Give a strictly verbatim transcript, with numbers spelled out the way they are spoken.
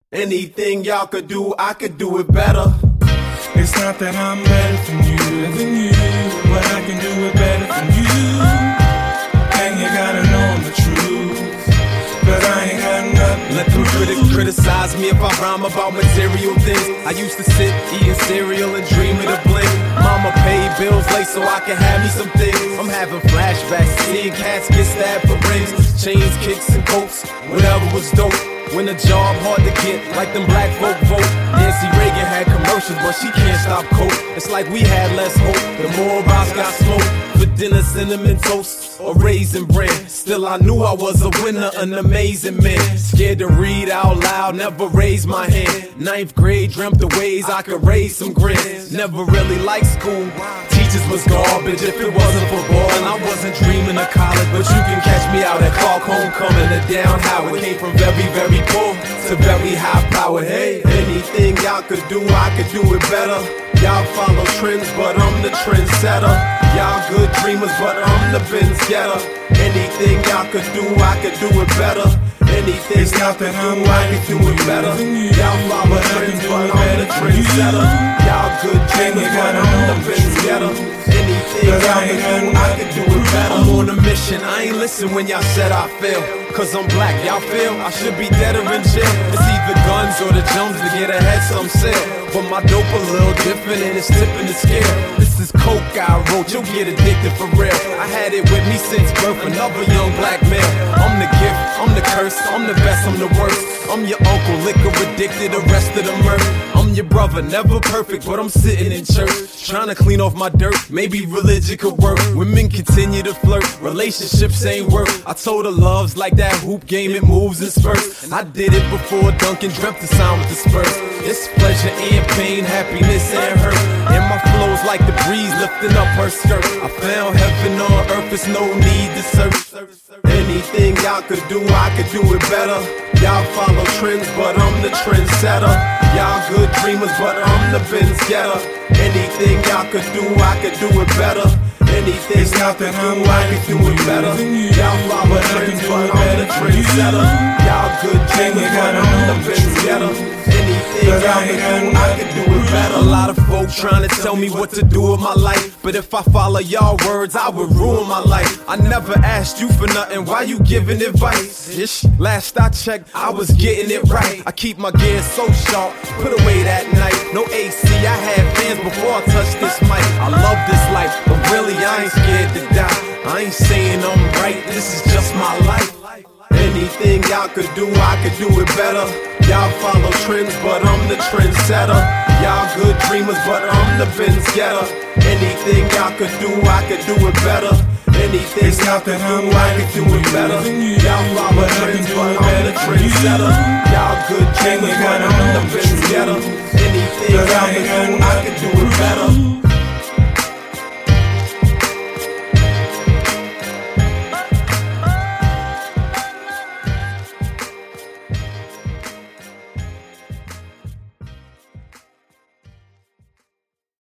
Anything y'all could do, I could do it better. It's not that I'm better than you, than you, but I can do it better than you. And you gotta know I'm the truth, cause I ain't got nothing. Let them critics criticize me if I rhyme about material things. I used to sit eating cereal and dream of the bling. Mama paid bills late so I could have me some things. I'm having flashbacks, seeing cats get stabbed for rings, chains, kicks, and coats, whatever was dope. When a job hard to get, like them black folk vote. Nancy Reagan had commercials, but she can't stop coke. It's like we had less hope, the more rocks got smoked. For dinner, cinnamon toast or raisin bread. Still I knew I was a winner, an amazing man. Scared to read out loud, never raised my hand. Ninth grade, dreamt the ways I could raise some grins. Never really liked school, teachers was garbage. If it wasn't for ball, and I wasn't dreaming of college. But you can catch me out at Clark Homecoming or down Howard. Came from very, very poor to very high power. Hey, anything y'all could do, I could do it better. Y'all follow trends, but I'm the trendsetter. Y'all good dreamers, but I'm the Benz getter. Anything y'all could do, I could do it better. Anything y'all could do, I could do it better. Y'all follow trends, but I'm the trendsetter. Y'all good dreamers, but I'm the Benz getter. Anything y'all could do, I could do it better. I'm on a mission, I ain't listen when y'all said I fail. Cause I'm black, y'all feel I should be dead or in jail. It's either guns or the jumps to get ahead, some sell. But my dope a little different and it's tipping the scale. This is coke I wrote, you'll get addicted for real. I had it with me since birth, another young black male. I'm the gift, I'm the curse, I'm the best, I'm the worst. I'm your uncle, liquor addicted, arrested or murdered. I'm your brother, never perfect, but I'm sitting in church, trying to clean off my dirt, maybe religion could work. Women continue to flirt, relationships ain't work. I told her love's like that hoop game, it moves in spurts. I did it before Duncan dreamt the sound with the Spurs. It's pleasure and pain, happiness and hurt. And my flow's like the breeze lifting up her skirt. I found heaven on earth, it's no need to search. Anything y'all could do, I could do it better. Y'all follow trends, but I'm the trendsetter. Y'all good dreamers, but I'm the Benz getter. Anything y'all could do, I could do it better. Anything y'all could do, I could do it better. Y'all follow trends, but I'm the trendsetter. Y'all good dreamers, but I'm the Benz getter. Anything y'all could do, I could do it better. A lot of folks trying to tell me what to do with my life, but if I follow y'all words, I would ruin my life. I never asked you for nothing, why you giving advice? Ish, last I checked, I was getting it right. I keep my gear so sharp, put away that night. No A C, I had fans before I touched this mic. I love this life, but really I ain't scared to die. I ain't saying I'm right, this is just my life. Anything y'all could do, I could do it better. Y'all follow trends, but I'm the trendsetter. Y'all good dreamers, but I'm the Benz getter. Anything y'all could do, I could do it better. Anything y'all could do, I could do it better. Y'all follow trends, but I'm the trendsetter. Y'all good dreamers, but I'm the Benz getter.